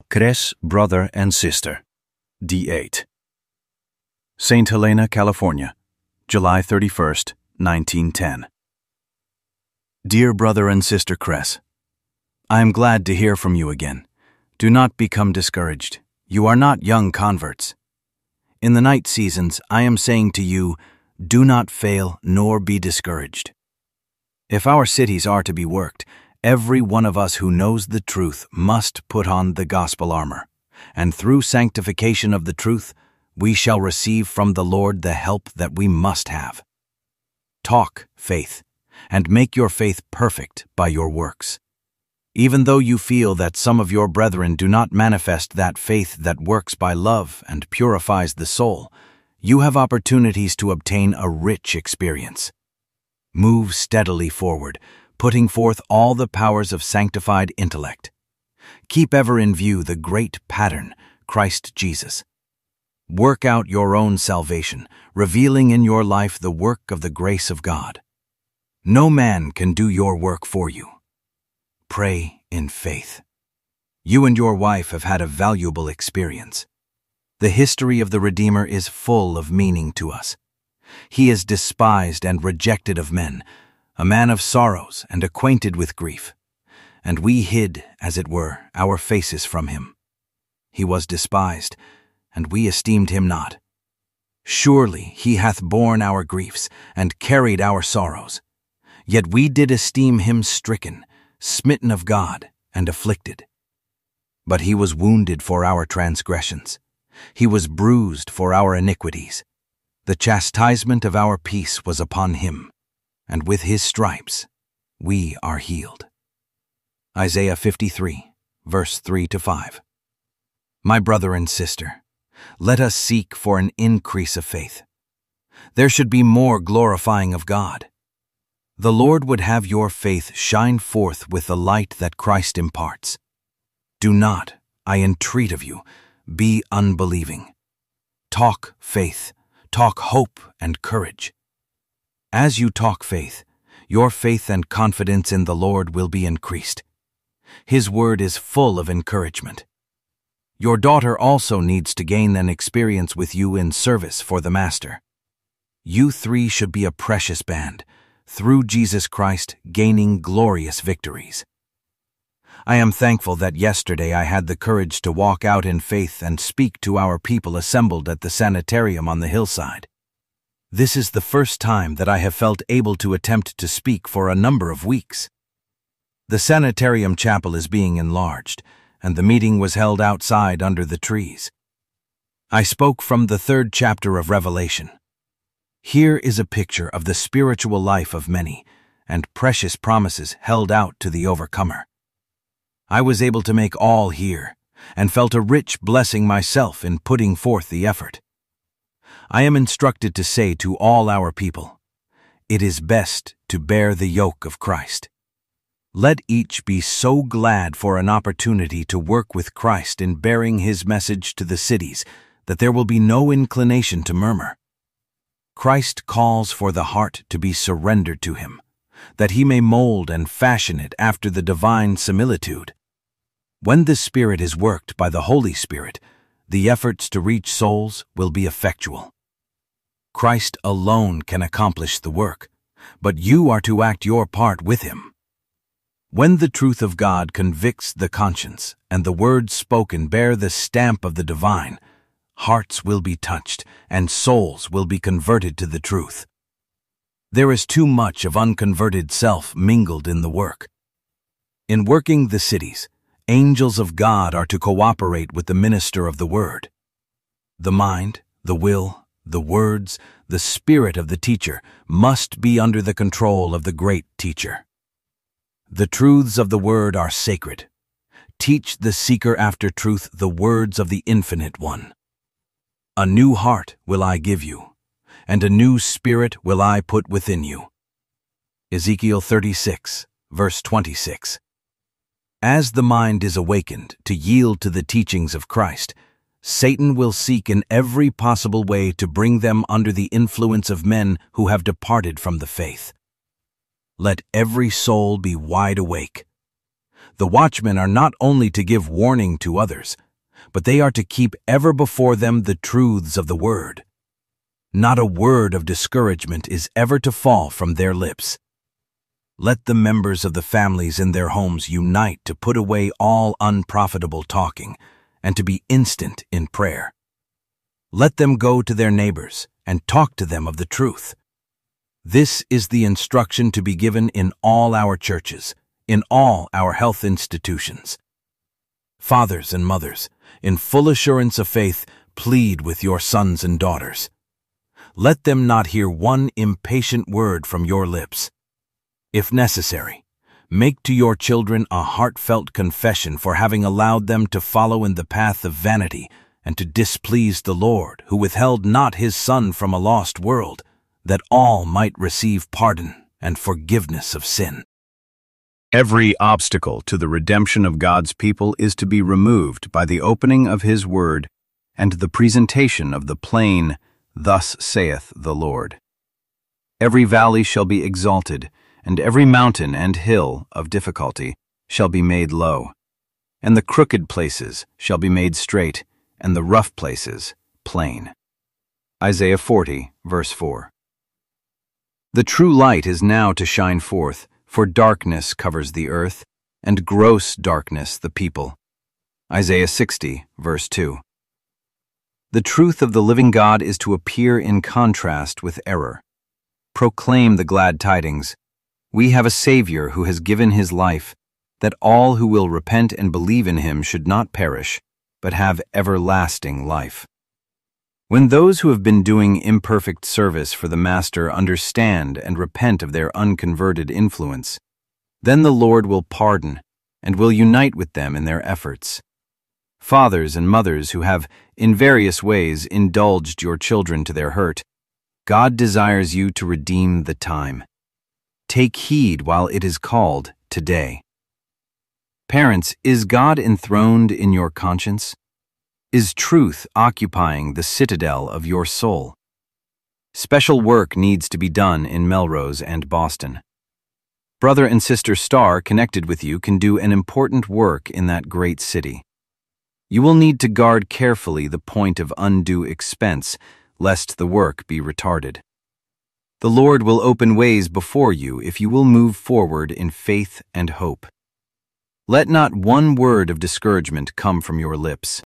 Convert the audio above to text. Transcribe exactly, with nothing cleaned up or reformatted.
Cres, brother and sister. D eight. Saint Helena, California, July thirty-first, nineteen ten. Dear brother and sister Cres, I am glad to hear from you again. Do not become discouraged. You are not young converts. In the night seasons, I am saying to you, do not fail nor be discouraged. If our cities are to be worked, every one of us who knows the truth must put on the gospel armor, and through sanctification of the truth, we shall receive from the Lord the help that we must have. Talk faith, and make your faith perfect by your works. Even though you feel that some of your brethren do not manifest that faith that works by love and purifies the soul, you have opportunities to obtain a rich experience. Move steadily forward, putting forth all the powers of sanctified intellect. Keep ever in view the great pattern, Christ Jesus. Work out your own salvation, revealing in your life the work of the grace of God. No man can do your work for you. Pray in faith. You and your wife have had a valuable experience. The history of the Redeemer is full of meaning to us. He is despised and rejected of men, a man of sorrows and acquainted with grief, and we hid, as it were, our faces from him. He was despised, and we esteemed him not. Surely he hath borne our griefs, and carried our sorrows. Yet we did esteem him stricken, smitten of God, and afflicted. But he was wounded for our transgressions. He was bruised for our iniquities. The chastisement of our peace was upon him, and with his stripes we are healed. Isaiah fifty-three, verse three to five. My brother and sister, let us seek for an increase of faith. There should be more glorifying of God. The Lord would have your faith shine forth with the light that Christ imparts. Do not, I entreat of you, be unbelieving. Talk faith, talk hope and courage. As you talk faith, your faith and confidence in the Lord will be increased. His word is full of encouragement. Your daughter also needs to gain an experience with you in service for the Master. You three should be a precious band, through Jesus Christ gaining glorious victories. I am thankful that yesterday I had the courage to walk out in faith and speak to our people assembled at the sanitarium on the hillside. This is the first time that I have felt able to attempt to speak for a number of weeks. The sanitarium chapel is being enlarged, and the meeting was held outside under the trees. I spoke from the third chapter of Revelation. Here is a picture of the spiritual life of many, and precious promises held out to the overcomer. I was able to make all hear, and felt a rich blessing myself in putting forth the effort. I am instructed to say to all our people, it is best to bear the yoke of Christ. Let each be so glad for an opportunity to work with Christ in bearing his message to the cities that there will be no inclination to murmur. Christ calls for the heart to be surrendered to him, that he may mold and fashion it after the divine similitude. When the Spirit is worked by the Holy Spirit, the efforts to reach souls will be effectual. Christ alone can accomplish the work, but you are to act your part with him. When the truth of God convicts the conscience and the words spoken bear the stamp of the divine, hearts will be touched and souls will be converted to the truth. There is too much of unconverted self mingled in the work. In working the cities, angels of God are to cooperate with the minister of the word. The mind, the will, the words, the spirit of the teacher must be under the control of the great teacher. The truths of the word are sacred. Teach the seeker after truth the words of the Infinite One. A new heart will I give you, and a new spirit will I put within you. Ezekiel thirty-six, verse twenty-six. As the mind is awakened to yield to the teachings of Christ, Satan will seek in every possible way to bring them under the influence of men who have departed from the faith. Let every soul be wide awake. The watchmen are not only to give warning to others, but they are to keep ever before them the truths of the word. Not a word of discouragement is ever to fall from their lips. Let the members of the families in their homes unite to put away all unprofitable talking and to be instant in prayer. Let them go to their neighbors and talk to them of the truth. This is the instruction to be given in all our churches, in all our health institutions. Fathers and mothers, in full assurance of faith, plead with your sons and daughters. Let them not hear one impatient word from your lips. If necessary, make to your children a heartfelt confession for having allowed them to follow in the path of vanity and to displease the Lord, who withheld not his Son from a lost world, that all might receive pardon and forgiveness of sin. Every obstacle to the redemption of God's people is to be removed by the opening of His Word and the presentation of the plain, "Thus saith the Lord." Every valley shall be exalted, and every mountain and hill of difficulty shall be made low, and the crooked places shall be made straight, and the rough places plain. Isaiah forty, verse four. The true light is now to shine forth, for darkness covers the earth, and gross darkness the people. Isaiah sixty, verse two. The truth of the living God is to appear in contrast with error. Proclaim the glad tidings. We have a Savior who has given his life, that all who will repent and believe in him should not perish, but have everlasting life. When those who have been doing imperfect service for the Master understand and repent of their unconverted influence, then the Lord will pardon and will unite with them in their efforts. Fathers and mothers who have, in various ways, indulged your children to their hurt, God desires you to redeem the time. Take heed while it is called today. Parents, is God enthroned in your conscience? Is truth occupying the citadel of your soul? Special work needs to be done in Melrose and Boston. Brother and Sister Starr connected with you can do an important work in that great city. You will need to guard carefully the point of undue expense, lest the work be retarded. The Lord will open ways before you if you will move forward in faith and hope. Let not one word of discouragement come from your lips.